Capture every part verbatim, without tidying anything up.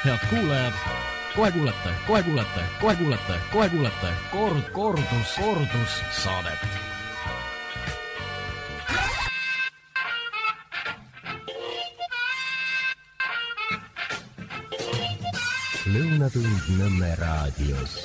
Head kuulajad, kohe kuulete, kohe kuulete, kohe kuulete, kohe kuulete kord, kordus, kordus saadet. Lõunatund Nõmme raadios.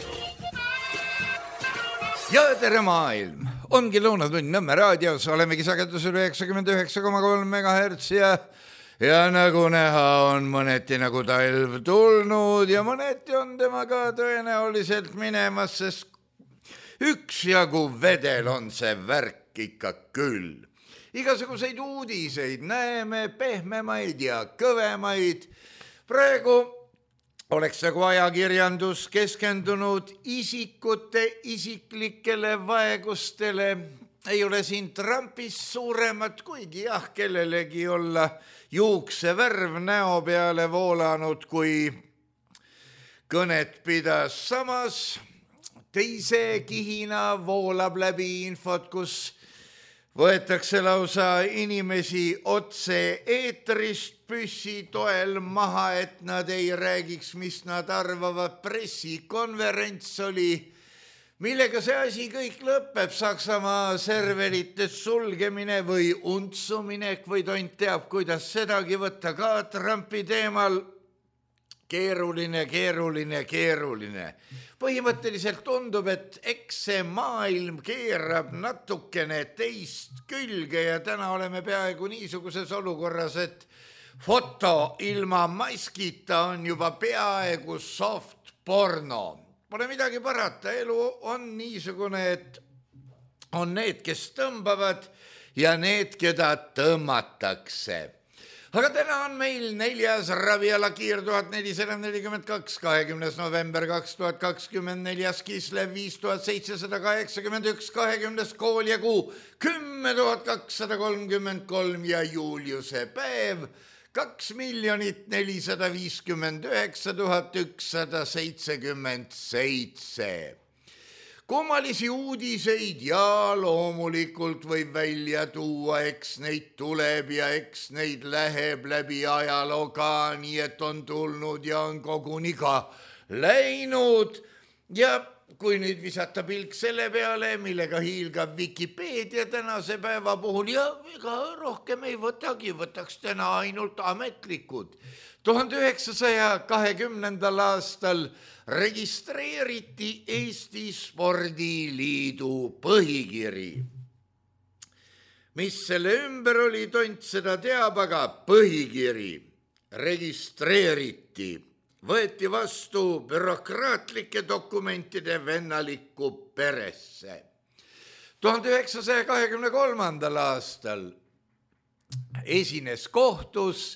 Ja tere maailm! Ongi Lõunatund Nõmme raadios, olemegi sagedusel üheksakümmend üheksa koma kolm megahertsi ja Ja nagu näha on mõneti nagu talv tulnud ja mõneti on temaga tõenäoliselt minemas, sest üksjagu vedel on see värk ikka küll. Igasuguseid uudiseid näeme, pehmemaid ja kõvemaid. Praegu oleks nagu ajakirjandus keskendunud isikute isiklikele vaegustele. Ei ole siin Trumpist suuremat, kuigi jah, kellelegi olla juukse värv näo peale voolanud, kui kõnet pidas. Samas teise kihina voolab läbi infot, kus võetakse lausa inimesi otse eetrist püssi toel maha, et nad ei räägiks, mis nad arvavad. Pressikonverents oli, millega see asi kõik lõpeb, Saksamaa serverite sulgemine või untsuminek või tont teab, kuidas sedagi võtta ka Trumpi teemal. Keeruline, keeruline, keeruline. Põhimõtteliselt tundub, et eks see maailm keerab natukene teist külge ja täna oleme peaaegu niisuguses olukorras, et foto ilma maskita on juba peaaegu soft porno. Pole midagi parata, elu on niisugune, et on need, kes tõmbavad ja need, keda tõmmatakse. Aga täna on meil neljas Raviala Kiir tuhat nelisada nelikümmend kaks, kahekümnes november kaks tuhat kakskümmend, neljas Kislev viis tuhat seitsesada kaheksakümmend üks, kahekümnes Kooljekuu kümme tuhat kakssada kolmkümmend kolm ja Juliuse päev kaks miljonit nelisada viiskümmend üheksa tuhat ükssada seitsekümmend seitse. Kummalisi uudiseid ja loomulikult võib välja tuua, eks neid tuleb ja eks neid läheb läbi ajaloo ka, nii et on tulnud ja on koguni ka läinud. Ja kui nüüd visata pilk selle peale, millega hiilgab Wikipedia tänase päeva puhul, ja ega rohkem ei võtagi, võtaks täna ainult ametlikud. tuhande üheksasaja kahekümnendal aastal registreeriti Eesti Spordiliidu põhikiri. Mis selle ümber oli, tont seda teab, aga põhikiri registreeriti. Võeti vastu bürokraatlike dokumentide vennalikku peresse. tuhande üheksasaja kahekümne kolmandal aastal esines kohtus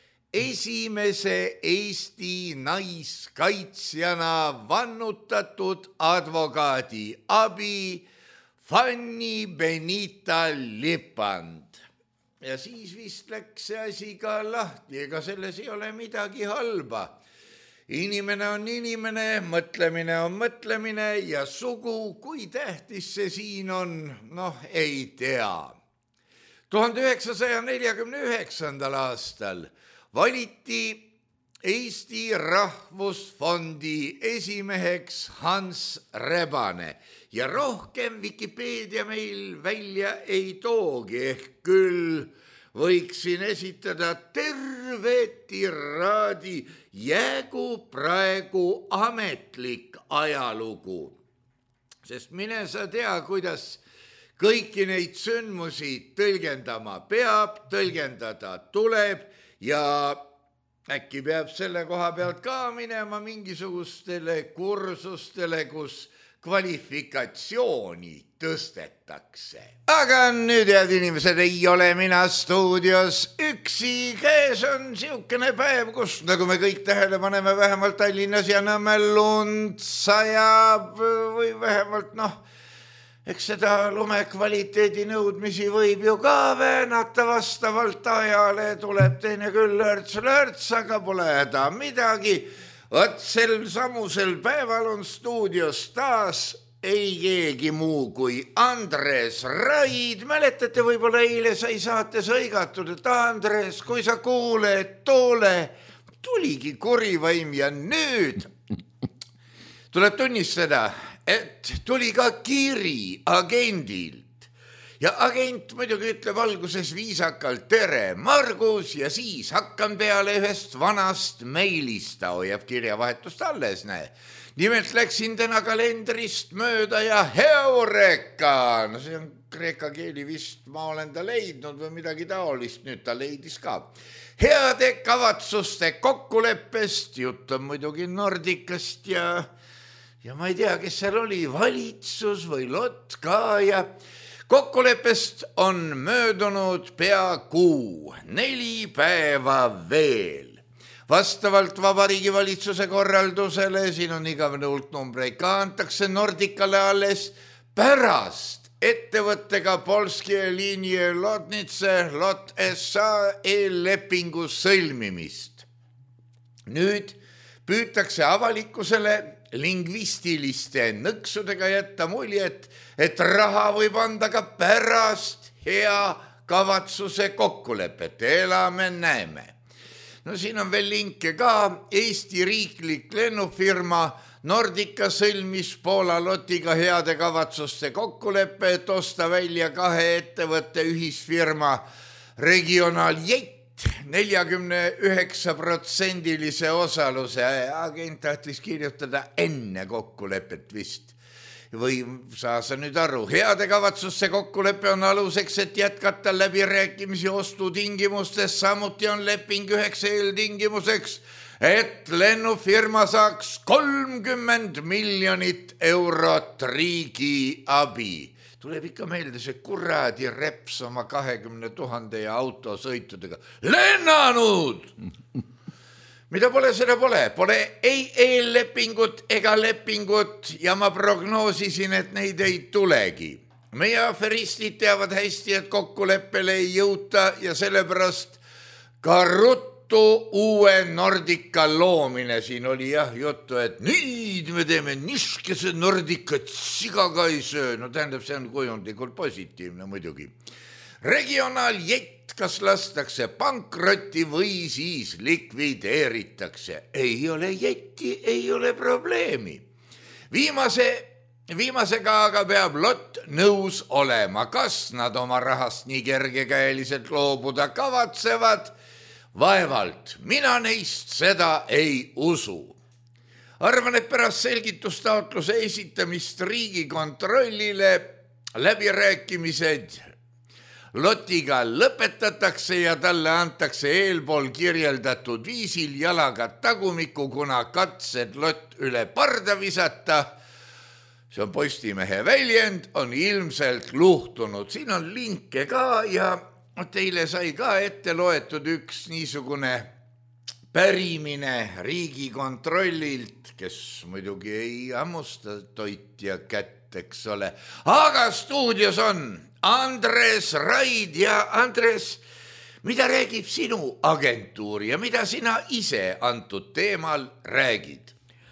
esimese Eesti naiskaitsjana vannutatud advokaadi abi Fanny Benita Lipand. Ja siis vist läks see asi ka lahti, ega selles ei ole midagi halba. Inimene on inimene, mõtlemine on mõtlemine ja sugu, kui tähtis see siin on, noh, ei tea. tuhande üheksasaja neljakümne üheksandal aastal valiti Eesti Rahvusfondi esimeheks Hans Rebane ja rohkem Wikipedia meil välja ei toogi, ehk küll võiksin esitada terve tiraadi jäägu praegu ametlik ajalugu. Sest mine sa tea, kuidas kõiki neid sündmusi tõlgendama peab, tõlgendada tuleb ja äkki peab selle koha pealt ka minema mingisugustele kursustele, kus kvalifikatsiooni tõstetakse. Aga nüüd, head inimesed, ei ole mina stuudios üksi. Käes on siukene päev, kus, nagu me kõik tähele paneme, vähemalt Tallinnas ja Nõmmel lund sajab või vähemalt, noh, eks seda lumekvaliteedi nõudmisi võib ju ka väänata vastavalt ajale. Tuleb teine küll lörts-lörts, aga pole häda midagi. Võt sel samusel päeval on stuudios taas ei keegi muu kui Andres Raid. Mäletate, võib-olla eile sai saates õigatud, et Andres, kui sa kuuled, tule tuligi kurivaim ja nüüd tuleb tunnistada, et tuli ka kiri agendilt ja agent muidugi ütleb alguses viisakalt tere, Margus, ja siis hakkan peale ühest vanast meilist, ta hoiab kirjavahetust alles, näe. Nimelt läksin täna kalendrist mööda ja heureka, no see on kreeka keeli vist, ma olen ta leidnud või midagi taolist, nüüd ta leidis ka. Heade kavatsuste kokkuleppest, jutt on muidugi Nordicast ja ja ma ei tea, kes seal oli, valitsus või lott ka ja kokkuleppest on möödunud pea kuu, neli päeva veel. Vastavalt Vabariigi Valitsuse korraldusele, siin on igavene hulk numbreid, ka antakse Nordicale alles pärast ettevõttega Polskie Linie Lotnice Lot S A e-lepingu sõlmimist. Nüüd püütakse avalikkusele lingvistiliste nõksudega jätta muljet, et raha võib anda ka pärast hea kavatsuse kokkulepet. Elame, näeme. No siin on veel linke ka. Eesti riiklik lennufirma Nordica sõlmis Poola lotiga heade kavatsuste kokkuleppe, et osta välja kahe ettevõtte ühisfirma Regional Jet neljakümne üheksa protsendilise osaluse. Agent tahtis kirjutada enne kokkulepet vist. Või saa sa nüüd aru, heade kavatsusse kokkulepe on aluseks, et jätkata läbirääkimisi ostutingimustes. Samuti on leping üheks eeltingimuseks, et lennufirma saaks kolmkümmend miljonit eurot riigi abi. Tuleb ikka meelde see kuradi reps oma kahekümne tuhande ja autosõitudega. Lennanud! Mida pole, seda pole. Pole ei eellepingut ega lepingut ja ma prognoosisin, et neid ei tulegi. Meie aferistid teavad hästi, et kokkuleppele ei jõuta ja sellepärast ka ruttu uue Nordica loomine. Siin oli jah juttu, et nüüd me teeme niskese Nordicat, siga ka ei söö. No tähendab, see on kujundlikult positiivne muidugi. Regional Jet, kas lastakse pankrotti või siis likvideeritakse. Ei ole jetti, ei ole probleemi. Viimase, viimasega aga peab lott nõus olema. Kas nad oma rahast nii kergekäeliselt loobuda kavatsevad? Vaevalt. Mina neist seda ei usu. Arvan, et pärast selgitustaotluse esitamist Riigikontrollile läbirääkimised lotiga lõpetatakse ja talle antakse eelpool kirjeldatud viisil jalaga tagumiku, kuna katsed lott üle parda visata, see on Postimehe väljend, on ilmselt luhtunud. Siin on linke ka ja teile sai ka ette loetud üks niisugune pärimine Riigikontrollilt, kes muidugi ei hammusta toitja kätt, eks ole. Aga stuudios on Andres Raid ja Andres, mida räägib sinu agentuur ja mida sina ise antud teemal räägid?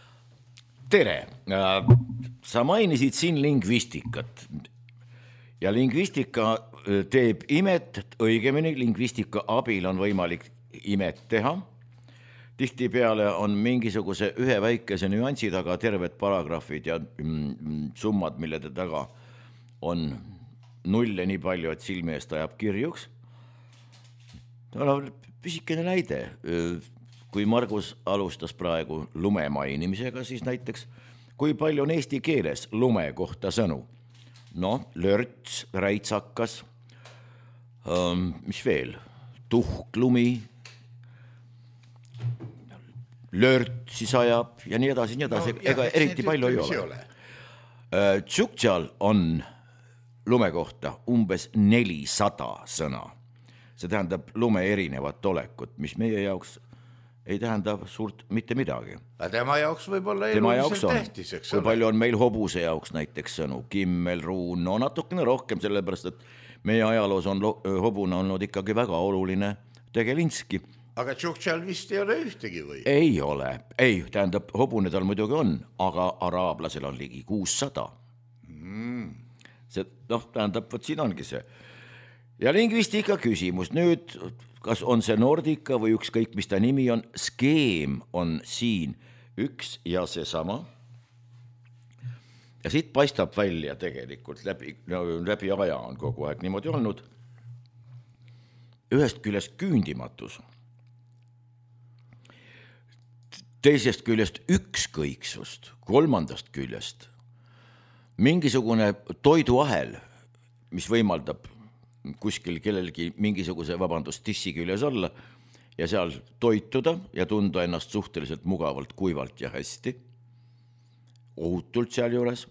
Tere! Sa mainisid siin lingvistikat ja lingvistika teeb imet, õigemini lingvistika abil on võimalik imet teha. Tihtipeale on mingisuguse ühe väikese nüansi taga terved paragrahvid ja summad, mille taga on nulle nii palju, et silmi eest ajab kirjuks. Pisikene näide. Kui Margus alustas praegu lume mainimisega, siis näiteks, kui palju on eesti keeles lume kohta sõnu? No, lörts, räitsakas, ähm, mis veel? Tuhklumi, lörtsi sajab ja nii edasi, nii edasi. No, ega eriti palju ei ole. ole. Tšuktšal on lume kohta umbes nelisada sõna. See tähendab lume erinevat olekut, mis meie jaoks ei tähenda suurt mitte midagi. Tema jaoks võib olla eluliselt tähtis, eks ole. Kui palju on meil hobuse jaoks näiteks sõnu, kimmel, ruun, no natukene rohkem, sellepärast, et meie ajaloos on hobune olnud ikkagi väga oluline tegelinski. Aga tšuktšal vist ei ole ühtegi või? Ei ole, ei, tähendab, hobune tal muidugi on, aga araablasel on ligi kuussada. Mm. See, noh, tähendab, võt siin ongi see. Ja lingvistika küsimus. Nüüd kas on see Nordica või ükskõik, mis ta nimi on, skeem on siin üks ja seesama. Ja siit paistab välja tegelikult läbi, no, läbi aja on kogu aeg niimoodi olnud. Ühest küljest küündimatus, teisest küljest ükskõiksust, kolmandast küljest mingisugune toiduahel, mis võimaldab kuskil kellelgi mingisuguse, vabandust, tissi küljes olla ja seal toituda ja tunda ennast suhteliselt mugavalt, kuivalt ja hästi, ohutult seal juures.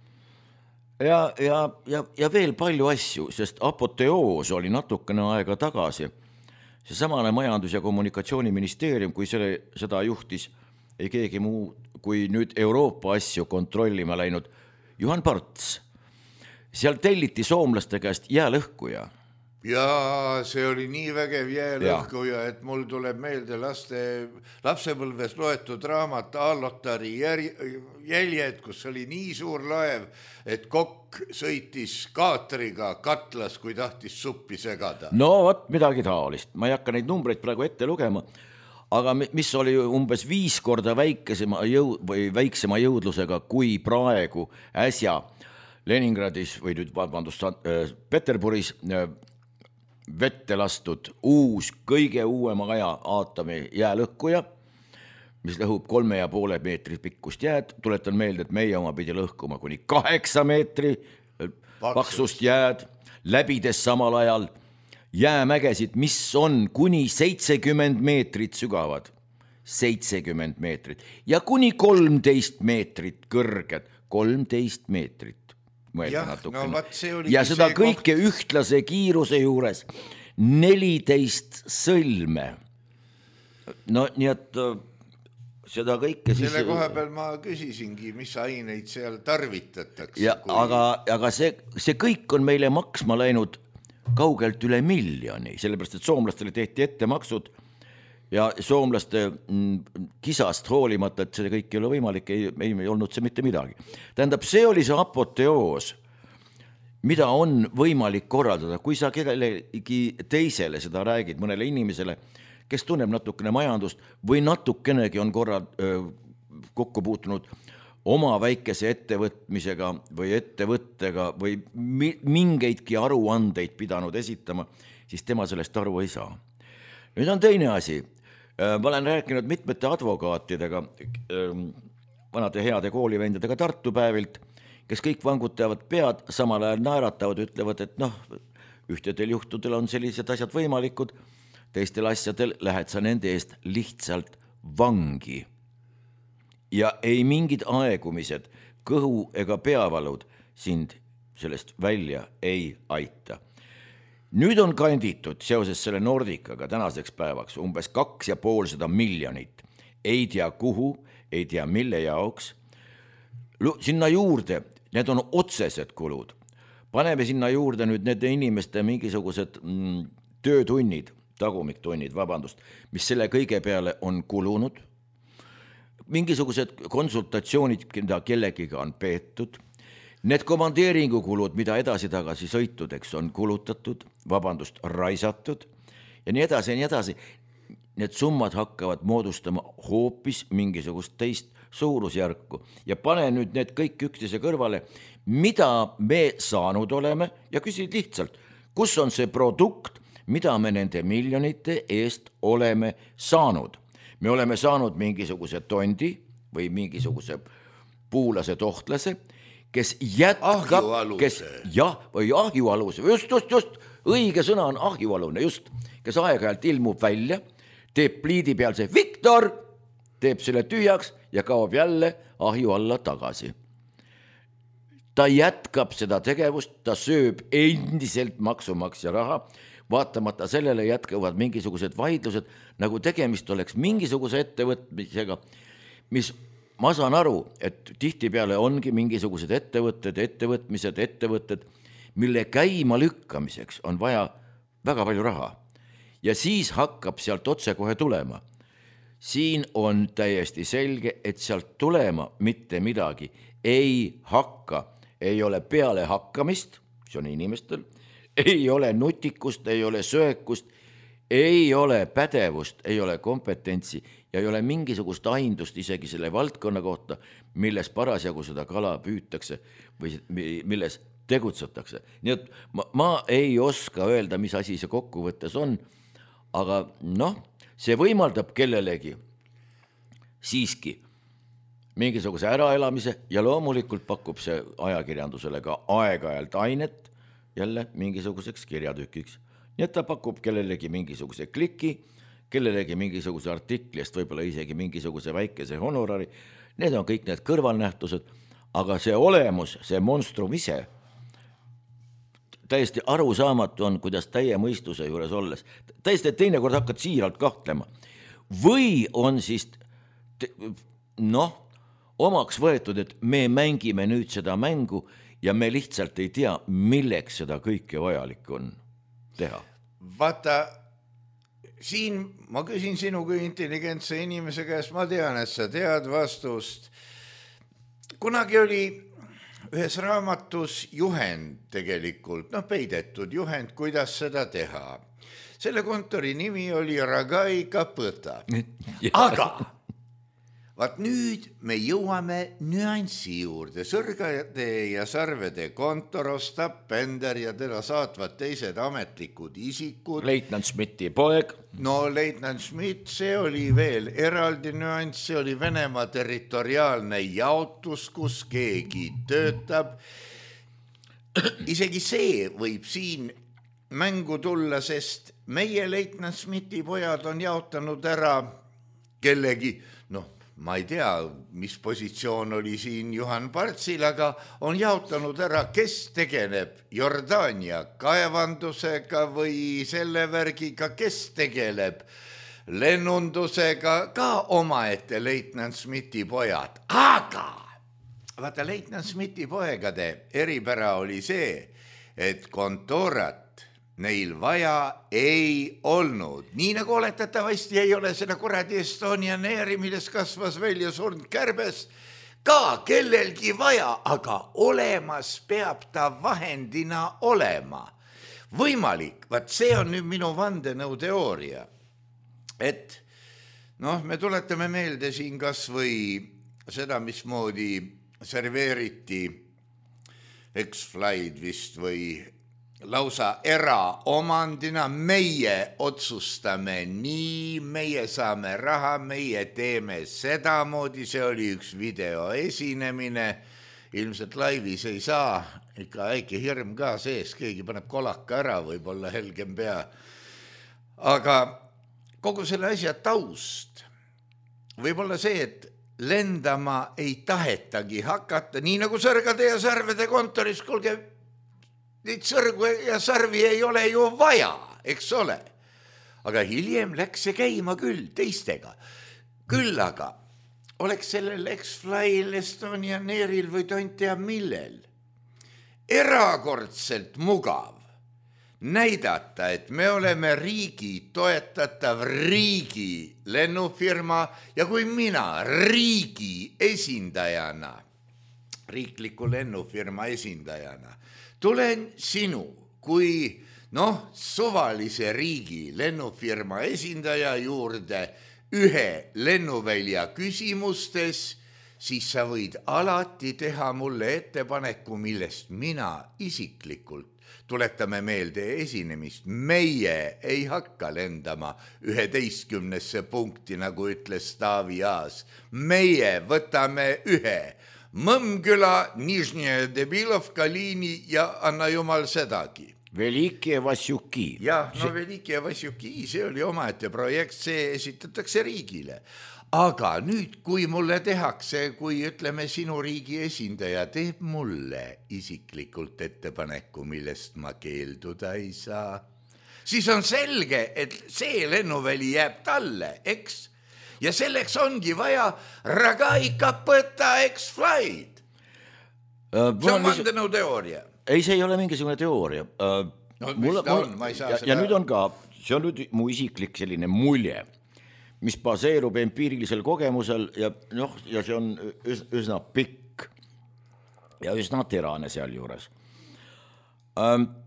Ja, ja, ja, ja veel palju asju, sest apoteoos oli natukene aega tagasi. See samane majandus- ja kommunikatsiooniministeerium, kui selle, seda juhtis ei keegi muu, kui nüüd Euroopa asju kontrollima läinud Juhan Parts. Seal telliti soomlaste käest jäälõhkuja. Ja see oli nii vägev jäälõhkuja, et mul tuleb meelde laste, lapsepõlves loetud raamat Allotari jäljed, kus oli nii suur laev, et kokk sõitis kaatriga katlas, kui tahtis suppi segada. No võt, midagi taolist. Ma ei hakka neid numbreid praegu ette lugema, aga mis oli umbes viis korda väikesema, jõu, või väiksema jõudlusega kui praegu äsja Leningradis või nüüd vabandust, Peterburis vette lastud uus, kõige uuema aja aatomi jäälõhkuja, mis lõhub kolme ja poole meetri pikkust jääd. Tuletan meelde, et meie oma pidi lõhkuma kuni kaheksa meetri paksust jääd, läbides samal ajal jäämägesid, mis on kuni seitsekümmend meetrit sügavad, seitsekümmend meetrit ja kuni kolmteist meetrit kõrged, kolmteist meetrit. Ja, no, ja seda kõike koht... ühtlase kiiruse juures neliteist sõlme. No nii et seda kõike selle siis... koha peal ma küsisingi, mis aineid seal tarvitatakse. Ja, kui... Aga, aga see, see kõik on meile maksma läinud kaugelt üle miljoni, sellepärast et soomlastele tehti ettemaksud ja soomlaste kisast hoolimata, et see kõik ei ole võimalik, ei, ei, ei olnud see mitte midagi. Tähendab, see oli see apoteoos, mida on võimalik korraldada, kui sa kellelegi teisele seda räägid, mõnele inimesele, kes tunneb natukene majandust või natukenegi on korra öö, kokku puutunud oma väikese ettevõtmisega või ettevõttega või mingeidki aruandeid pidanud esitama, siis tema sellest aru ei saa. Nüüd on teine asi. Ma olen rääkinud mitmete advokaatidega, vanade heade koolivendadega Tartu päevilt, kes kõik vangutavad pead, samal ajal naeratavad, ütlevad, et noh, ühtedel juhtudel on sellised asjad võimalikud, teistel asjadel lähed sa nende eest lihtsalt vangi. Ja ei mingid aegumised, kõhu ega peavalud sind sellest välja ei aita. Nüüd on kanditud seoses selle Nordicaga tänaseks päevaks umbes kaks ja pool seda miljonit. Ei tea kuhu, ei tea mille jaoks. Sinna juurde, need on otsesed kulud. Paneme sinna juurde nüüd nende inimeste mingisugused mm, töötunnid, tagumiktunnid, vabandust, mis selle kõige peale on kulunud. Mingisugused konsultatsioonid, mida kellegiga on peetud. Need komandeeringukulud, mida edasi-tagasi sõitudeks on kulutatud, vabandust, raisatud ja nii edasi ja nii edasi. Need summad hakkavad moodustama hoopis mingisugust teist suurusjärku ja pane nüüd need kõik üksteise kõrvale, mida me saanud oleme ja küsid lihtsalt, kus on see produkt, mida me nende miljonite eest oleme saanud. Me oleme saanud mingisuguse tondi või mingisuguse puulase tohtlase, kes jätkab, kes, jah, või ahjualuse, just, just, just, õige sõna on ahjualune, just, kes aeg-ajalt ilmub välja, teeb pliidi peal see Viktor, teeb selle tühjaks ja kaob jälle ahju alla tagasi. Ta jätkab seda tegevust, ta sööb endiselt maksumaksja raha, vaatamata sellele jätkavad mingisugused vaidlused, nagu tegemist oleks mingisuguse ettevõtmisega, mis ma saan aru, et tihti peale ongi mingisugused ettevõtted, ettevõtmised, ettevõtted, mille käima lükkamiseks on vaja väga palju raha. Ja siis hakkab sealt otse kohe tulema. Siin on täiesti selge, et sealt tulema mitte midagi ei hakka. Ei ole peale hakkamist, see on inimestel, ei ole nutikust, ei ole söökust, ei ole pädevust, ei ole kompetentsi ja ei ole mingisugust aindust isegi selle valdkonna kohta, milles parasjagu seda kala püütakse või milles tegutsetakse. Nii et ma, ma ei oska öelda, mis asi see kokkuvõttes on, aga noh, see võimaldab kellelegi siiski mingisuguse äraelamise ja loomulikult pakub see ajakirjandusele ka aeg-ajalt ainet jälle mingisuguseks kirjatükiks. Nii et ta pakub kellelegi mingisuguse kliki, kellelegi mingisuguse artiklist, võib-olla isegi mingisuguse väikese honorari. Need on kõik need kõrvalnähtused, aga see olemus, see monstrum ise, täiesti arusaamatu on, kuidas täie mõistuse juures olles. Täiesti teinekord hakkad siiralt kahtlema. Või on siis, noh, omaks võetud, et me mängime nüüd seda mängu ja me lihtsalt ei tea, milleks seda kõike vajalik on teha. Vaata, siin ma küsin sinu kui intelligentse inimese käest, ma tean, et sa tead vastust. Kunagi oli ühes raamatus juhend tegelikult, noh peidetud juhend, kuidas seda teha. Selle kontori nimi oli Ragai Kapõta. Aga vaat nüüd me jõuame nüanssi juurde. Sõrgade ja sarvede kontor ostab Bender ja teda saatvad teised ametlikud isikud. Leitnant Schmidti poeg. No Leitnant Schmidt, see oli veel eraldi nüanss, see oli Venemaa territoriaalne jaotus, kus keegi töötab. Isegi see võib siin mängu tulla, sest meie Leitnant Schmidti pojad on jaotanud ära kellegi, noh, ma ei tea, mis positsioon oli siin Juhan Partsil, aga on jaotanud ära, kes tegeleb Jordaania kaevandusega või selle värgiga, kes tegeleb lennundusega, ka omaette Leitnant Schmidti pojad. Aga vaata, Leitnant Schmidti poegade eripära oli see, et kontorat neil vaja ei olnud. Nii nagu oletatavasti ei ole seda kuradi Estonian Airi, milles kasvas välja surnud kärbes, ka kellelgi vaja, aga olemas peab ta vahendina olema. Võimalik, vaat see on nüüd minu vandenõu teooria, et noh, me tuletame meelde siin kas või seda, mismoodi serveeriti X-Fly'd vist või lausa eraomandina, meie otsustame nii, meie saame raha, meie teeme sedamoodi, see oli üks videoesinemine, ilmselt laivis ei saa, ikka äike hirm ka sees, keegi paneb kolaka ära, võib-olla helgem pea. Aga kogu selle asja taust võib olla see, et lendama ei tahetagi hakata, nii nagu sõrgade ja sarvede kontoris, kuulge, neid sõrgu ja sarvi ei ole ju vaja, eks ole. Aga hiljem läks see käima küll teistega. Küll aga oleks sellel X-Fly'l, Estonian Airil või tont teab millel erakordselt mugav näidata, et me oleme riigi toetatav riigi lennufirma ja kui mina riigi esindajana, riikliku lennufirma esindajana, tulen sinu kui noh, suvalise riigi lennufirma esindaja juurde ühe lennuvälja küsimustes, siis sa võid alati teha mulle ettepaneku, millest mina isiklikult, tuletame meelde esinemist, meie ei hakka lendama üheteistkümnesse punkti, nagu ütles Taavi Aas. Meie võtame ühe Mõmmküla, Nižnje Debilovka liini ja anna jumal sedagi. Velike Vasjuki. Jah, no Velike Vasjuki, see oli omaette projekt, see esitatakse riigile. Aga nüüd, kui mulle tehakse, kui ütleme sinu riigi esindaja teeb mulle isiklikult ettepaneku, millest ma keelduda ei saa, siis on selge, et see lennuväli jääb talle, eks? Ja selleks ongi vaja Ragai Kapõta X-Fly'd. See on vandenõu teooria. Ei, see ei ole mingisugune teooria. No, mulle, on, ma ei saa ja, seda... ja nüüd on ka, see on nüüd mu isiklik selline mulje, mis baseerub empiirilisel kogemusel ja, noh, ja see on üsna pikk ja üsna terane seal juures.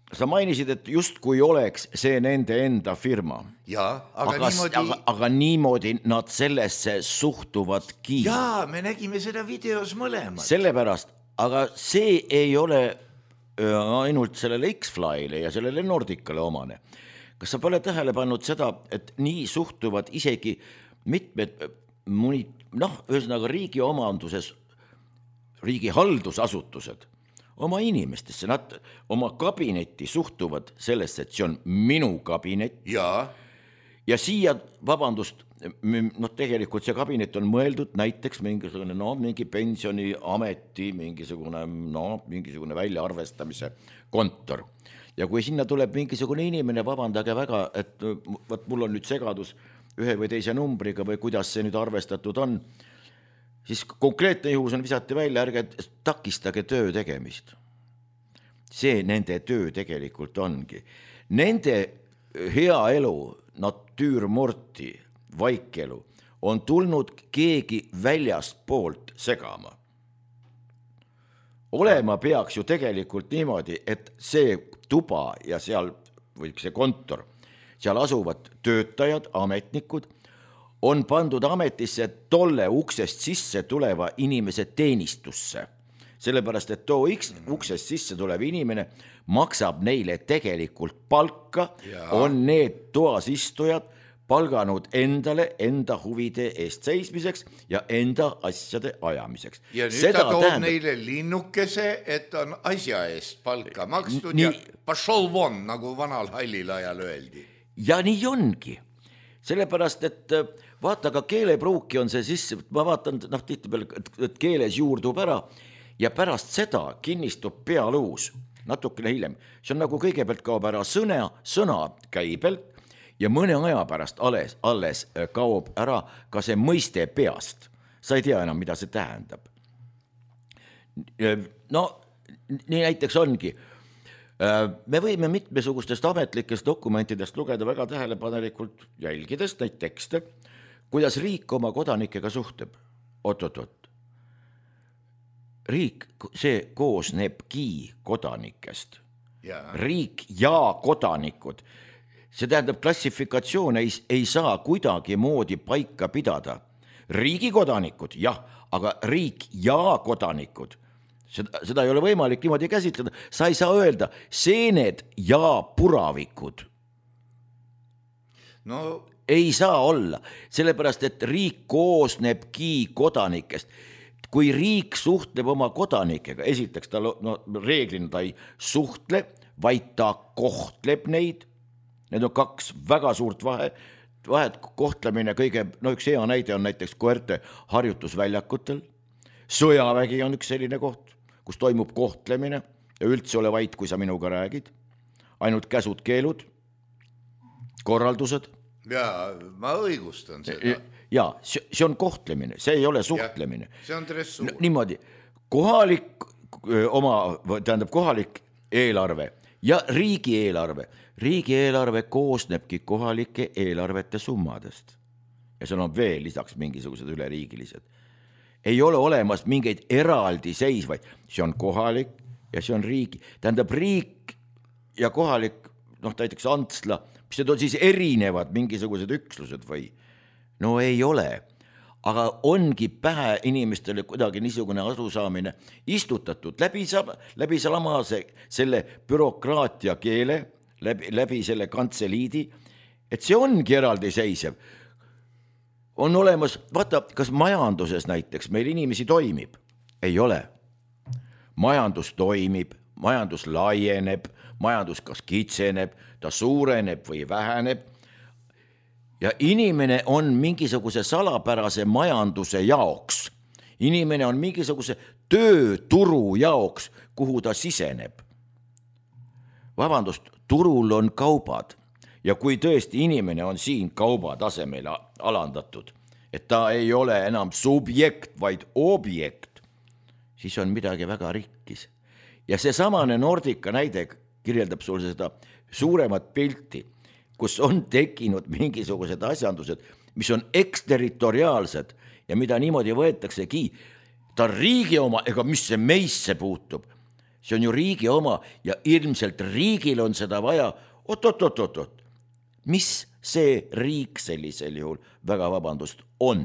sa mainisid, et just kui oleks see nende enda firma. Jaa, aga, aga niimoodi... Aga, aga niimoodi nad sellesse suhtuvadki. Jaa, me nägime seda videos mõlemad. Sellepärast, aga see ei ole ainult sellele X-Fly'le ja sellele Nordicale omane. Kas sa pole tähele pannud seda, et nii suhtuvad isegi mitmed mõni, noh, ühesõnaga riigi omanduses, riigi haldusasutused oma inimestesse, nad oma kabinetti suhtuvad sellesse, et see on minu kabinet. Ja, ja siia, vabandust, noh, tegelikult see kabinet on mõeldud näiteks mingisugune, no, mingi pensioniameti, mingisugune, no, mingisugune väljaarvestamise kontor. Ja kui sinna tuleb mingisugune inimene, vabandage väga, et võt, mul on nüüd segadus ühe või teise numbriga või kuidas see nüüd arvestatud on, siis konkreetne juhus on visati välja, ärge takistage töö tegemist. See nende töö tegelikult ongi. Nende hea elu, natüürmorti, vaikelu, on tulnud keegi väljast poolt segama. Olema peaks ju tegelikult niimoodi, et see tuba ja seal, või see kontor, seal asuvad töötajad, ametnikud, on pandud ametisse tolle uksest sisse tuleva inimese teenistusse. Sellepärast, et too X uksest sisse tulev inimene maksab neile tegelikult palka, ja. On need toas istujad palganud endale enda huvide eest seismiseks ja enda asjade ajamiseks. Ja nüüd Seda ta toob tähendab... neile linnukese, et on asja eest palka makstud nii... ja pašol von, nagu vanal hallil ajal öeldi. Ja nii ongi. Sellepärast, et vaata, ka keelepruuki on see sisse, ma vaatan, noh, tihtipeale, et keeles juurdub ära ja pärast seda kinnistub pealuus natukene hiljem. See on nagu kõigepealt kaob ära sõna, sõna käibelt ja mõne aja pärast alles, alles kaob ära ka see mõiste peast. Sa ei tea enam, mida see tähendab. No, nii näiteks ongi. Me võime mitmesugustest ametlikest dokumentidest lugeda väga tähelepanelikult jälgides neid tekste, kuidas riik oma kodanikega suhteb. Oot-oot-oot. Riik, see koosnebki kodanikest. Ja. Riik ja kodanikud. See tähendab, klassifikatsioon ei, ei saa kuidagi moodi paika pidada. Riigi kodanikud, jah, aga riik ja kodanikud. Seda, seda ei ole võimalik niimoodi käsitleda. Sa ei saa öelda seened ja puravikud. No... Ei saa olla, sellepärast, et riik koosnebki kodanikest. Kui riik suhtleb oma kodanikega, esiteks ta no, reeglina ta ei suhtle, vaid ta kohtleb neid. Need on kaks väga suurt vahe. Vahet kohtlemine kõige, no üks hea näide on näiteks koerte harjutusväljakutel. Sõjavägi on üks selline koht, kus toimub kohtlemine ja üldse ole vait, kui sa minuga räägid. Ainult käsud, keelud, korraldused. Ja, ma õigustan seda. Ja, see on kohtlemine, see ei ole suhtlemine. Ja, see on dressuur. No, niimoodi, kohalik, oma, tähendab kohalik eelarve ja riigi eelarve. Riigi eelarve koosnebki kohalike eelarvete summadest. Ja seal on veel lisaks mingisugused üleriigilised. Ei ole olemas mingeid eraldi seisvaid. See on kohalik ja see on riigi. Tähendab riik ja kohalik, noh, näiteks Antsla, mis need on siis erinevad mingisugused ükslused või? No ei ole, aga ongi pähe inimestele kuidagi niisugune arusaamine istutatud läbi, läbi salamase selle bürokraatia keele, läbi, läbi selle kantseliidi, et see ongi eraldi seisev. On olemas, vaata, kas majanduses näiteks meil inimesi toimib? Ei ole. Majandus toimib, majandus laieneb, majandus kas kitseneb, ta suureneb või väheneb. Ja inimene on mingisuguse salapärase majanduse jaoks. Inimene on mingisuguse tööturu jaoks, kuhu ta siseneb. Vabandust, turul on kaubad ja kui tõesti inimene on siin kauba tasemel alandatud, et ta ei ole enam subjekt, vaid objekt, siis on midagi väga rikkis. Ja see samane Nordica näide kirjeldab sulle seda suuremat pilti, kus on tekkinud mingisugused asjandused, mis on eksterritoriaalsed ja mida niimoodi võetaksegi. Ta riigi oma, ega mis see meisse puutub. see on ju riigi oma ja ilmselt riigil on seda vaja. Oot-oot-oot-oot, mis see riik sellisel juhul, väga vabandust, on?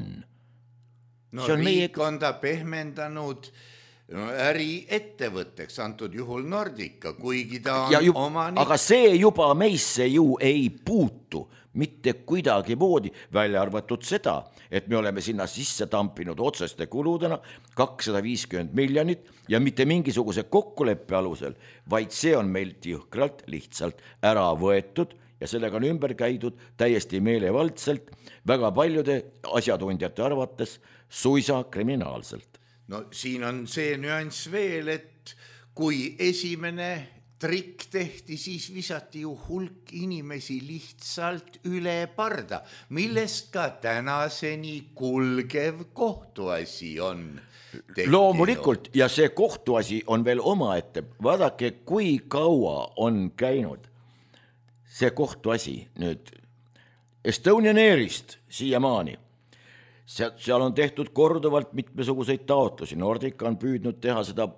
No riik meie... on ta pehmendanud no, äriettevõtteks, antud juhul Nordica, kuigi ta on jub... omanik. Aga see juba meisse ju ei puutu, mitte kuidagi moodi, välja arvatud seda, et me oleme sinna sisse tampinud otseste kuludena kakssada viiskümmend miljonit ja mitte mingisuguse kokkuleppe alusel, vaid see on meilt jõhkralt lihtsalt ära võetud ja sellega on ümber käidud täiesti meelevaldselt, väga paljude asjatundjate arvates suisa kriminaalselt. No siin on see nüanss veel, et kui esimene trikk tehti, siis visati ju hulk inimesi lihtsalt üle parda, millest ka tänaseni kulgev kohtuasi on tehtinud. Loomulikult, ja see kohtuasi on veel omaette. Vaadake, kui kaua on käinud see kohtuasi nüüd Estonian Airist siiamaani. Seal on tehtud korduvalt mitmesuguseid taotlusi. Nordica on püüdnud teha seda.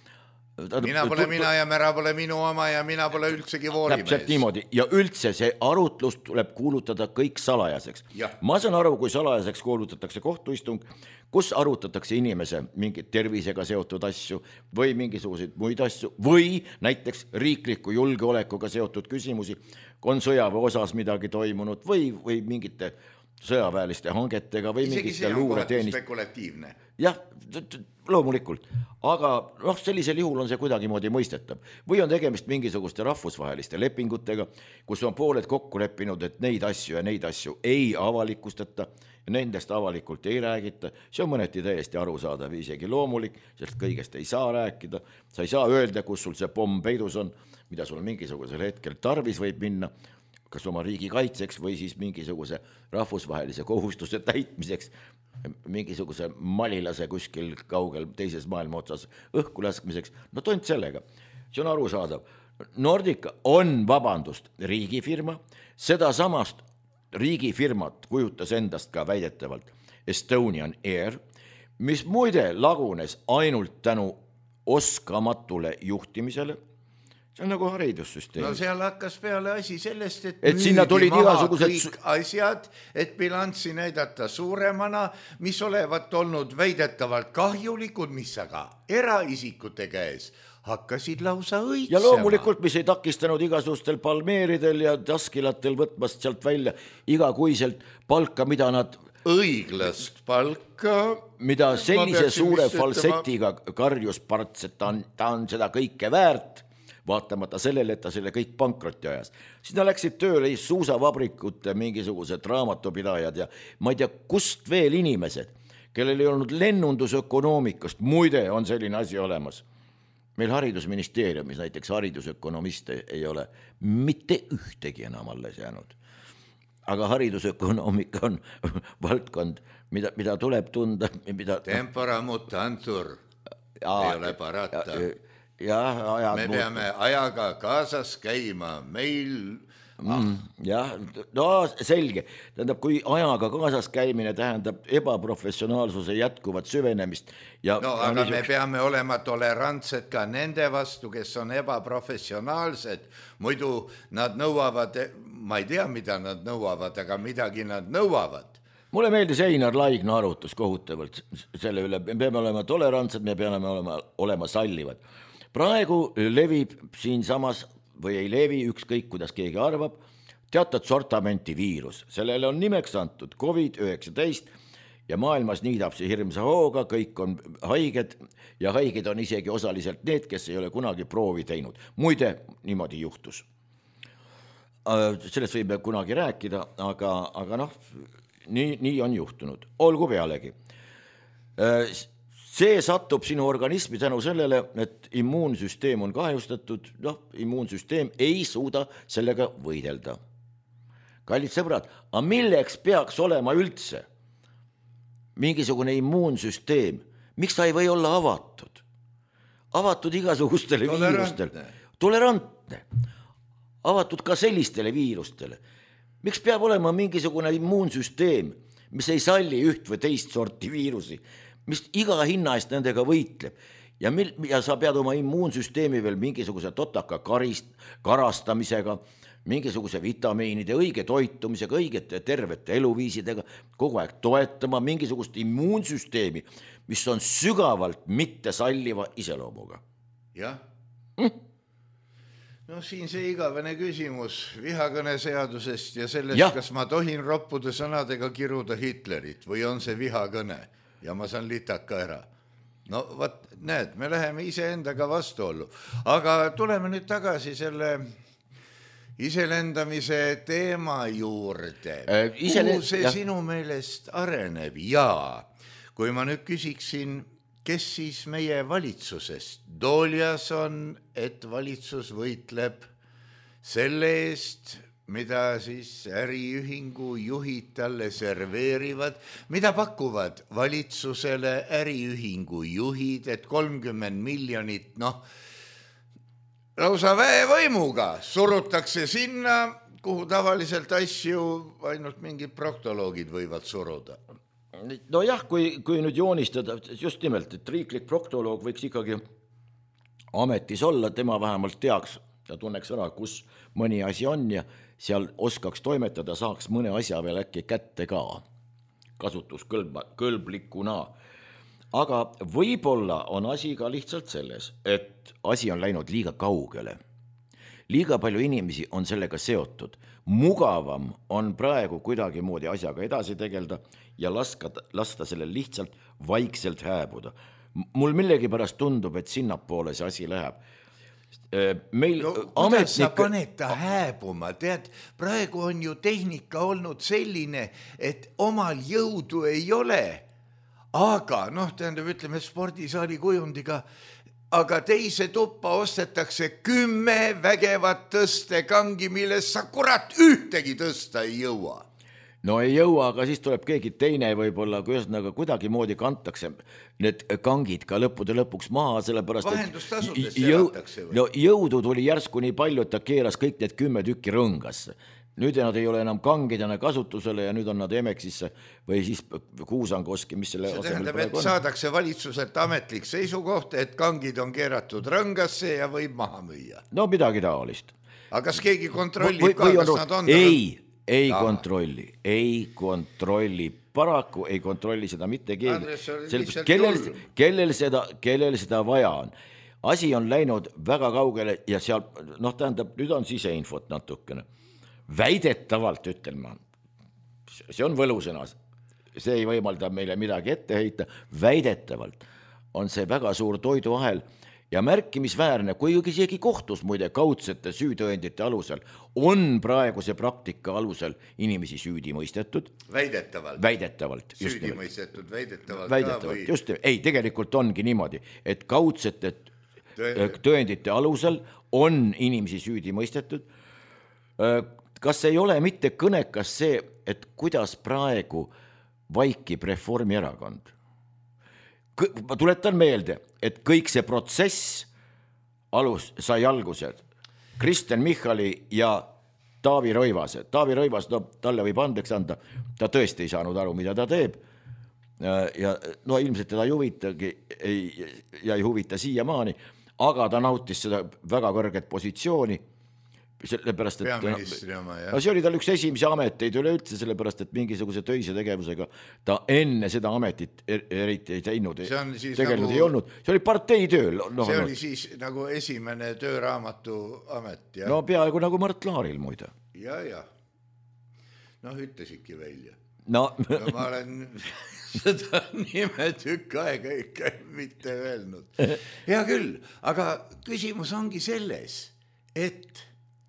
Mina pole mina ja Mera pole minu oma ja mina pole üldsegi voorimees. Täpselt niimoodi. Ja üldse see arutlus tuleb kuulutada kõik salajaseks. Ja. Ma saan aru, kui salajaseks kuulutatakse kohtuistung, kus arutatakse inimese mingit tervisega seotud asju või mingisuguseid muid asju või näiteks riikliku julgeolekuga seotud küsimusi, on sõjaväe osas midagi toimunud või, või mingite sõjaväeliste hangetega või isegi mingite luureteenist. Spekulatiivne. Jah, loomulikult, aga noh, sellisel juhul on see kuidagimoodi mõistetav. Või on tegemist mingisuguste rahvusvaheliste lepingutega, kus on pooled kokku leppinud, et neid asju ja neid asju ei avalikustata ja nendest avalikult ei räägita. See on mõneti täiesti arusaadav ja isegi loomulik, sest kõigest ei saa rääkida. Sa ei saa öelda, kus sul see pomm peidus on, mida sul mingisugusel hetkel tarvis võib minna, kas oma riigi kaitseks või siis mingisuguse rahvusvahelise kohustuse täitmiseks, mingisuguse malilase kuskil kaugel teises maailma otsas õhku laskmiseks. No tont sellega, see on arusaadav. Nordica on, vabandust, riigifirma, seda samast riigifirmat kujutas endast ka väidetavalt Estonian Air, mis muide lagunes ainult tänu oskamatule juhtimisele. See on nagu haridussüsteem. No seal hakkas peale asi sellest, et, et sinna tulid igasugused kõik asjad, et bilanssi näidata suuremana, mis olevat olnud väidetavalt kahjulikud, mis aga eraisikute käes hakkasid lausa õitsema. Ja loomulikult, mis ei takistanud igasugustel palmeeridel ja taskilatel võtmast sealt välja igakuiselt palka, mida nad õiglast palka, mida sellise suure falsetiga karjus parts, et ta on, ta on seda kõike väärt, vaatamata sellele, et ta selle kõik pankrotti ajas. Sinna läksid tööle suusavabrikute mingisugused raamatupidajad ja ma ei tea, kust veel inimesed, kellel ei olnud lennundusökonoomikast, muide on selline asi olemas. Meil haridusministeeriumis näiteks haridusökonomiste ei ole mitte ühtegi enam alles jäänud. Aga haridusökonoomika on valdkond, mida, mida tuleb tunda. Mida... Tempora mutantur, ei ole parata. Ja, Ja, ajad me peame muuta. Ajaga kaasas käima, meil ah. mm, jah, no selge, tähendab, kui ajaga kaasas käimine tähendab ebaprofessionaalsuse jätkuvat süvenemist ja no aga niisugust... me peame olema tolerantsed ka nende vastu, kes on ebaprofessionaalsed, muidu nad nõuavad, ma ei tea, mida nad nõuavad, aga midagi nad nõuavad. Mulle meeldis Einar Laigna arutus kohutavalt selle üle, me peame olema tolerantsed, me peame olema, olema sallivad. Praegu levib siin samas või ei levi, ükskõik kuidas keegi arvab, teatud sortamenti viirus. Sellele on nimeks antud covid üheksateist ja maailmas niidab see hirmsa hooga, kõik on haiged ja haiged on isegi osaliselt need, kes ei ole kunagi proovi teinud. Muide, niimoodi juhtus. Sellest võime kunagi rääkida, aga, aga noh, nii, nii on juhtunud. Olgu pealegi. See satub sinu organismi tänu sellele, et immuunsüsteem on kahjustatud, noh, immuunsüsteem ei suuda sellega võidelda. Kallid sõbrad, aga milleks peaks olema üldse mingisugune immuunsüsteem? Miks ta ei või olla avatud? Avatud igasugustele viirustele. Tolerantne. Avatud ka sellistele viirustele. Miks peab olema mingisugune immuunsüsteem, mis ei salli üht või teist sorti viirusi, mis iga hinna eest nendega võitleb ja, mil, ja sa pead oma immuunsüsteemi veel mingisuguse totaka karist, karastamisega, mingisuguse vitamiinide, õige toitumisega, õigete tervete eluviisidega kogu aeg toetama mingisugust immuunsüsteemi, mis on sügavalt mittesalliva iseloomuga. Jah. Hm? No siin see igavene küsimus vihakõne seadusest ja sellest, ja. Kas ma tohin roppude sõnadega kiruda Hitlerit või on see vihakõne ja ma saan litaka ära. No vaat, näed, me läheme iseendaga vastuollu. Aga tuleme nüüd tagasi selle iselendamise teema juurde. Äh, isele... Kuhu see ja. Sinu meelest areneb? Jaa, kui ma nüüd küsiksin, kes siis meie valitsusest? Doolias on, et valitsus võitleb selle eest, mida siis äriühingu juhid talle serveerivad, mida pakuvad valitsusele äriühingu juhid, et kolmkümmend miljonit, noh, lausa väevõimuga surutakse sinna, kuhu tavaliselt asju ainult mingid proktoloogid võivad suruda. No jah, kui, kui nüüd joonistada, just nimelt, et riiklik proktoloog võiks ikkagi ametis olla, tema vähemalt teaks ja tunneks ära, kus mõni asi on ja seal oskaks toimetada, saaks mõne asja veel äkki kätte ka kasutuskõlblikuna. Aga võib-olla on asi ka lihtsalt selles, et asi on läinud liiga kaugele. Liiga palju inimesi on sellega seotud. Mugavam on praegu kuidagi moodi asjaga edasi tegelda ja laska, lasta sellel lihtsalt vaikselt hääbuda. Mul millegi pärast tundub, et sinnapoole see asi läheb. Meil no, kuidas ametnik... sa paned ta hääbuma? Tead, praegu on ju tehnika olnud selline, et omal jõudu ei ole. Aga, noh, tähendab, ütleme spordisaali kujundiga, aga teise tuppa ostetakse kümme vägevat tõstekangi, milles sa kurat ühtegi tõsta ei jõua. No ei jõua, aga siis tuleb keegi teine võib-olla, kui ühesõnaga kuidagi moodi kantakse need kangid ka lõppude lõpuks maha, sellepärast vahendustasudes selatakse või? No, jõudu tuli järsku nii palju, et ta keeras kõik need kümme tükki rõngasse. Nüüd nad ei ole enam kangidena kasutusele ja nüüd on nad Emeksisse või siis Kuusankoski, mis selle see tähendab, et on. Saadakse valitsuselt ametlik seisukoht, et kangid on keeratud rõngasse ja võib maha müüa. No midagi taolist. Aga kas keegi kontrollib või, ka, või kas on... nad on? Ei, ei Aha. kontrolli, ei kontrolli. Paraku ei kontrolli seda mitte keegi. Kellel, kellel, seda, kellel seda vaja on. Asi on läinud väga kaugele ja seal, noh tähendab, nüüd on siseinfot natukene. Väidetavalt ütlen ma, see on võlusõna, see ei võimalda meile midagi ette heita, väidetavalt on see väga suur toiduahel ja märkimisväärne, kui isegi kohtus muide kaudsete süütõendite alusel on praeguse praktika alusel inimesi süüdi mõistetud. Väidetavalt. Väidetavalt. Süüdi mõistetud, väidetavalt. Väidetavalt, või... just, ei, tegelikult ongi niimoodi, et kaudsete tõendite alusel on inimesi süüdi mõistetud. Kas ei ole mitte kõnekas see, et kuidas praegu vaikib Reformierakond? Ma tuletan meelde, et kõik see protsess alus sai algused Kristen Michali ja Taavi Rõivase. Taavi Rõivas, no, talle võib andeks anda, ta tõesti ei saanud aru, mida ta teeb. Ja no ilmselt teda ei huvitagi ei, ja ei huvita siiamaani, aga ta nautis seda väga kõrget positsiooni. Sellepärast, et oma, no, see oli tal üks esimese ameteid üleüldse, sellepärast, et mingisuguse töise tegevusega ta enne seda ametit eriti ei teinud, tegelikult nagu, ei olnud. See oli parteitööl. No, see no, oli siis nagu esimene tööraamatu amet. Ja? No peaaegu nagu Mart Laaril muide. Ja, ja. Noh, ütlesidki välja. No, no ma olen seda nime tükk aega ikka mitte öelnud. Hea küll, aga küsimus ongi selles, et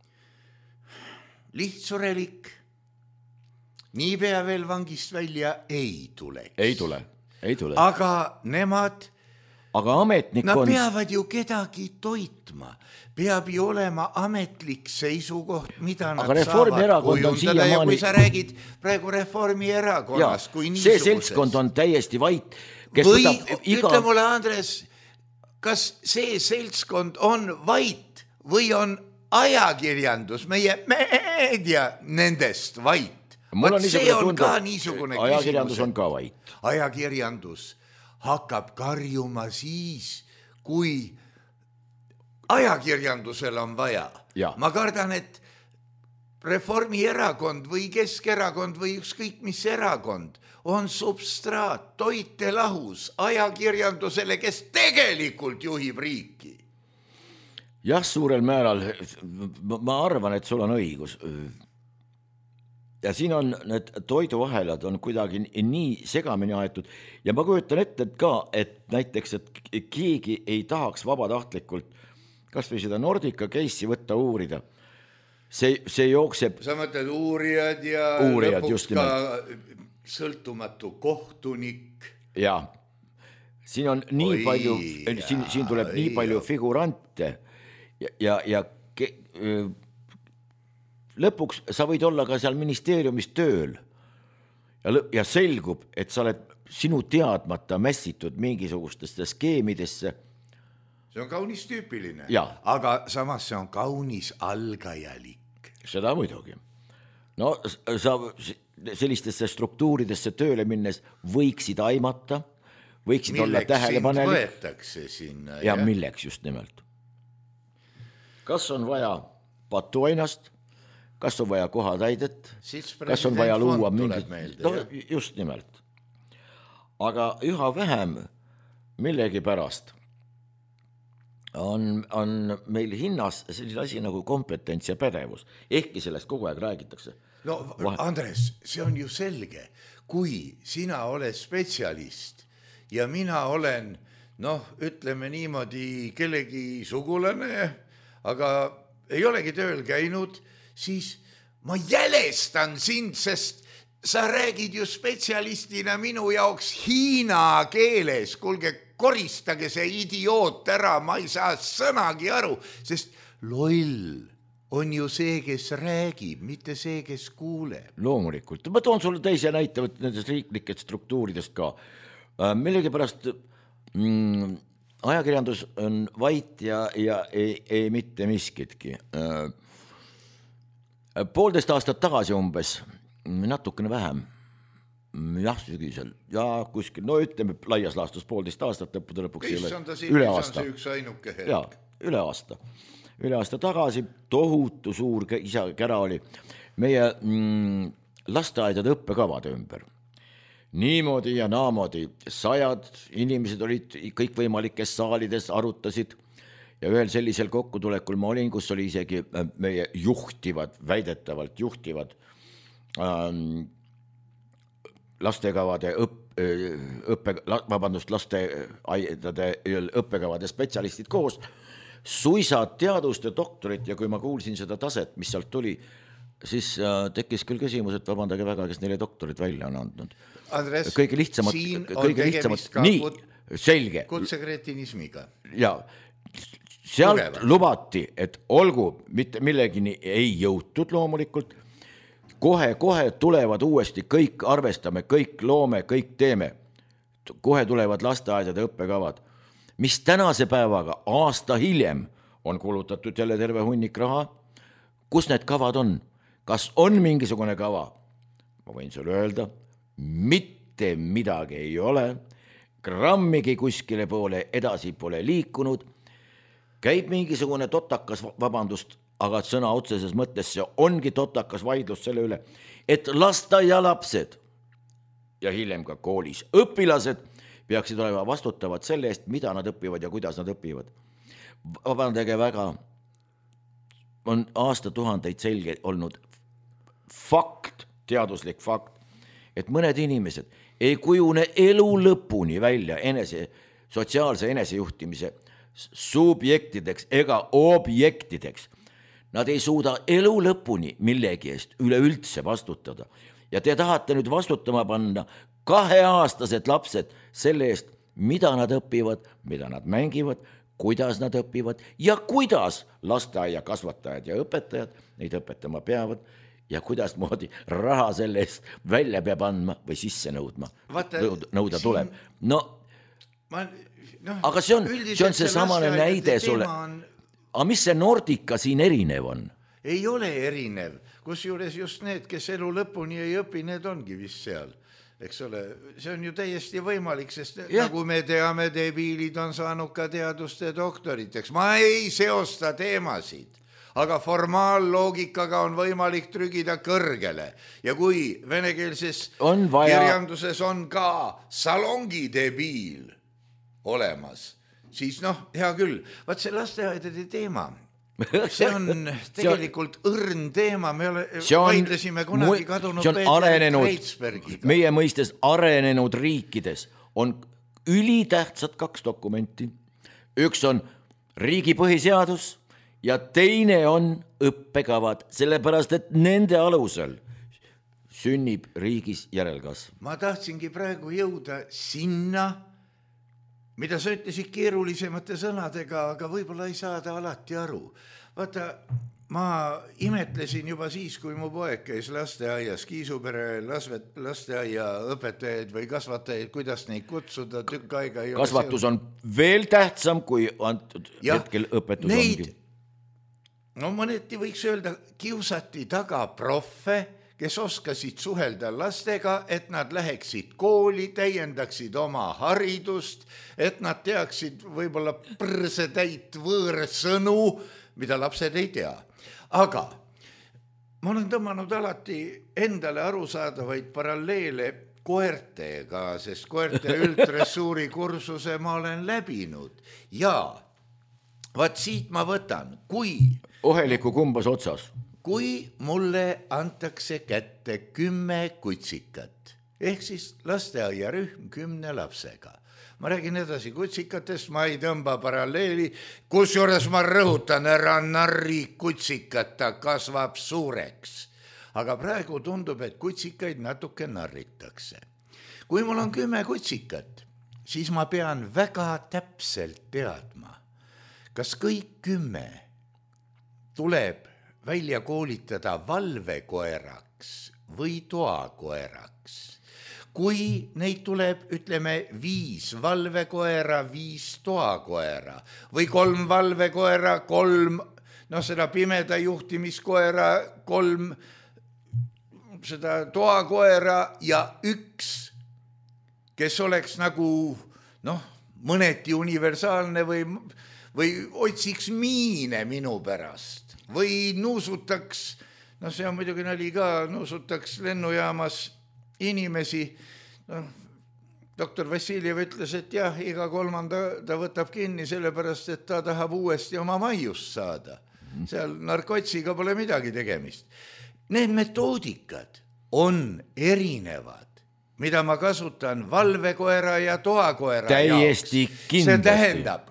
lihtsurelik niipea veel vangist välja ei tuleks. Ei tule, ei tule. Aga nemad, aga ametnik nad on... peavad ju kedagi toitma. Peab ju olema ametlik seisukoht, mida nad aga saavad kujundada ja kui sa räägid praegu Reformierakonnast kui niisugusest. See seltskond on täiesti vait. Kes või võtab iga... ütle mulle, Andres, kas see seltskond on vait või on ajakirjandus, meie meedia nendest vait. On see on tunda, ka niisugune ajakirjandus küsimus. On ka vait. Ajakirjandus hakkab karjuma siis, kui ajakirjandusel on vaja. Ja. Ma kardan, et Reformierakond või Keskerakond või ükskõik mis erakond on substraat, toitelahus ajakirjandusele, kes tegelikult juhib riiki. Jah, suurel määral, ma arvan, et sul on õigus. Ja siin on need toiduahelad on kuidagi nii segamini aetud ja ma kujutan ette et ka, et näiteks, et keegi ei tahaks vabatahtlikult kas või seda Nordica case'i võtta uurida. See, see jookseb... Sa mõtled uurijad ja uurijad, lõpuks ka sõltumatu kohtunik. Ja, siin on nii Oi, palju, siin, siin tuleb nii palju figurante ja, ja, ja ke, lõpuks sa võid olla ka seal ministeeriumis tööl ja, ja selgub, et sa oled sinu teadmata mässitud mingisugustesse skeemidesse. See on kaunis tüüpiline, ja. Aga samas see on kaunis algajalik. Seda muidugi. No sa sellistesse struktuuridesse tööle minnes võiksid aimata, võiksid milleks olla tähelepanelik. Milleks sind võetakse sinna? Ja, ja milleks just nimelt. Kas on vaja patuainast, kas on vaja kohatäidet, kas on vaja luua mingit... No, just nimelt. Aga üha vähem millegi pärast on, on meil hinnas selline asi nagu kompetents ja pädevus. Ehkki sellest kogu aeg räägitakse. No Andres, see on ju selge. Kui sina oled spetsialist ja mina olen, noh, ütleme niimoodi kellegi sugulane, aga ei olegi tööl käinud, siis ma jälestan sind, sest sa räägid ju spetsialistina minu jaoks hiina keeles. Kuulge, koristage see idioot ära, ma ei saa sõnagi aru, sest loll on ju see, kes räägib, mitte see, kes kuuleb. Loomulikult. Ma toon sulle teise näite nendest riiklikest struktuuridest ka. Millegipärast mm, ajakirjandus on vait ja, ja ei, ei mitte miskitki. Poolteist aastat tagasi umbes, natukene vähem, jah, sügisel, ja kuskil, no ütleme laias laastus poolteist aastat, lõppude lõpuks ei ole üle aasta. Üks ainuke hetk. Ja, üle aasta. Üle aasta tagasi tohutu suur isa kära oli meie mm, lasteaedade õppekavade ümber. Niimoodi ja naamoodi sajad inimesed olid kõik võimalikes saalides, arutasid ja ühel sellisel kokkutulekul ma olin, kus oli isegi meie juhtivad, väidetavalt juhtivad ähm, lastekavade õpp, õppe, vabandust, lasteaedade õppekavade spetsialistid koos, suisa teaduste doktorit ja kui ma kuulsin seda taset, mis sealt tuli, siis tekkis küll küsimus, et vabandage väga, kes neile doktorit välja on andnud. Andres, kõige lihtsamad, siin on kõige tegemist ka nii, kut, selge. kutsekretinismiga. Ja sealt Tugeva. Lubati, et olgu, mitte millegini ei jõutud loomulikult, kohe-kohe tulevad uuesti kõik, arvestame, kõik loome, kõik teeme. Kohe tulevad lasteaedade õppekavad, mis tänase päevaga aasta hiljem on kulutatud jälle terve hunnik raha. Kus need kavad on? Kas on mingisugune kava? Ma võin sulle öelda, mitte midagi ei ole. Grammigi kuskile poole edasi pole liikunud. Käib mingisugune totakas, vabandust, aga sõna otseses mõttes see ongi totakas vaidlus selle üle, et lasteaialapsed ja hiljem ka koolis õpilased peaksid olema vastutavad selle eest, mida nad õpivad ja kuidas nad õpivad. Vabandage väga, on aastatuhandeid selge olnud fakt, teaduslik fakt, et mõned inimesed ei kujune elu lõpuni välja enese, sotsiaalse enesejuhtimise subjektideks ega objektideks. Nad ei suuda elu lõpuni millegi eest üleüldse vastutada. Ja te tahate nüüd vastutama panna kaheaastased lapsed selle eest, mida nad õpivad, mida nad mängivad, kuidas nad õpivad ja kuidas lasteaia kasvatajad ja õpetajad neid õpetama peavad ja kuidas moodi raha selle eest välja peab andma või sisse nõudma. Vaata, nõuda siin... tuleb. No, ma, no, aga see on, see on see samane näide sulle. On... Aga mis see Nordica siin erinev on? Ei ole erinev. Kusjuures just need, kes elu lõpuni ei õpi, need ongi vist seal. eks ole, see on ju täiesti võimalik, sest ja. Nagu me teame, debiilid on saanud ka teaduste doktoriteks. Ma ei seosta teemasid, aga formaalloogikaga on võimalik trügida kõrgele. Ja kui venekeelses on vaja... kirjanduses on ka salongi debiil olemas, siis noh, hea küll. Vaat see lasteaedade teema, see on tegelikult see on, õrn teema, me ole, on, vaidlesime kunagi kadunud Peeter Kreitsbergiga. Meie mõistes arenenud riikides on ülitähtsad kaks dokumenti. Üks on riigi põhiseadus ja teine on õppekavad, sellepärast et nende alusel sünnib riigis järelkasv. Ma tahtsingi praegu jõuda sinna, mida sa ütlesid keerulisemate sõnadega, aga võib-olla ei saada alati aru. Vaata, ma imetlesin juba siis, kui mu poeg käis lasteaias, Kiisupere lasteaia õpetajaid või kasvatajaid, kuidas neid kutsuda, tükk aega ei ole. Kasvatus on veel tähtsam, kui antud ja, hetkel õpetus neid, ongi. No mõneti võiks öelda, kiusati taga proffe, kes oskasid suhelda lastega, et nad läheksid kooli, täiendaksid oma haridust, et nad teaksid võib-olla prõsetäit võõrsõnu, mida lapsed ei tea. Aga ma olen tõmmanud alati endale arusaadavaid paralleele koertega, sest koerte üldressuuri kursuse ma olen läbinud. Ja vaat siit ma võtan, kui... Oheliku kumbas otsas. Kui mulle antakse kätte kümme kutsikat, ehk siis lasteaiarühm kümne lapsega. Ma räägin edasi kutsikatest, ma ei tõmba paralleeli, kus juures ma rõhutan ära narri kutsikat, ta kasvab suureks. Aga praegu tundub, et kutsikaid natuke narritakse. Kui mul on kümme kutsikat, siis ma pean väga täpselt teadma, kas kõik kümme tuleb välja koolitada valvekoeraks või toakoeraks. Kui neid tuleb, ütleme, viis valvekoera, viis toakoera või kolm valvekoera, kolm, no seda pimeda juhtimiskoera, kolm seda toakoera ja üks, kes oleks nagu, noh, mõneti universaalne või, või otsiks miine minu pärast. Või nuusutaks, no see on muidugi nali ka, nuusutaks lennujaamas inimesi. No, doktor Vassiljev ütles, et jah, iga kolmanda ta võtab kinni sellepärast, et ta tahab uuesti oma maiust saada. Seal narkotsiga pole midagi tegemist. Need metoodikad on erinevad, mida ma kasutan valvekoera ja toakoera täiesti jaoks. Kindlasti. See tähendab,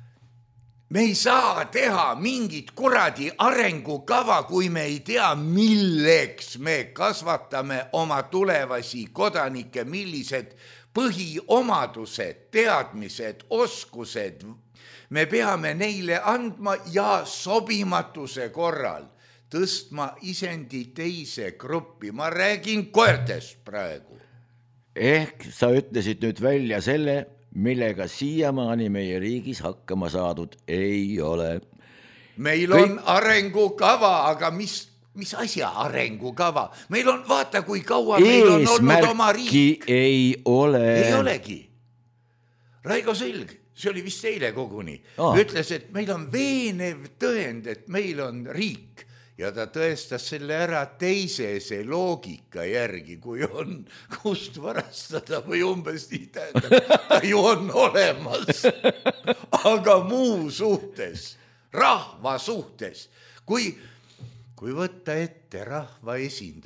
me ei saa teha mingit kuradi arengukava, kui me ei tea, milleks me kasvatame oma tulevasi kodanikke, millised põhiomadused, teadmised, oskused me peame neile andma ja sobimatuse korral tõstma isendi teise gruppi. Ma räägin koertest praegu. Ehk sa ütlesid nüüd välja selle, millega siiamaani meie riigis hakkama saadud ei ole. Meil on Kõik... arengukava, aga mis, mis asja arengukava? Meil on, vaata kui kaua meil on olnud oma riik. Ei ole. Ei olegi. Raigo Selg, see oli vist eile koguni, oh. ütles, et meil on veenev tõend, et meil on riik. Ja ta tõestas selle ära teisese loogika järgi, kui on kust varastada või umbes nii tähendab, ta ju on olemas. Aga muu suhtes, rahva suhtes, kui, kui võtta ette rahva esindaja,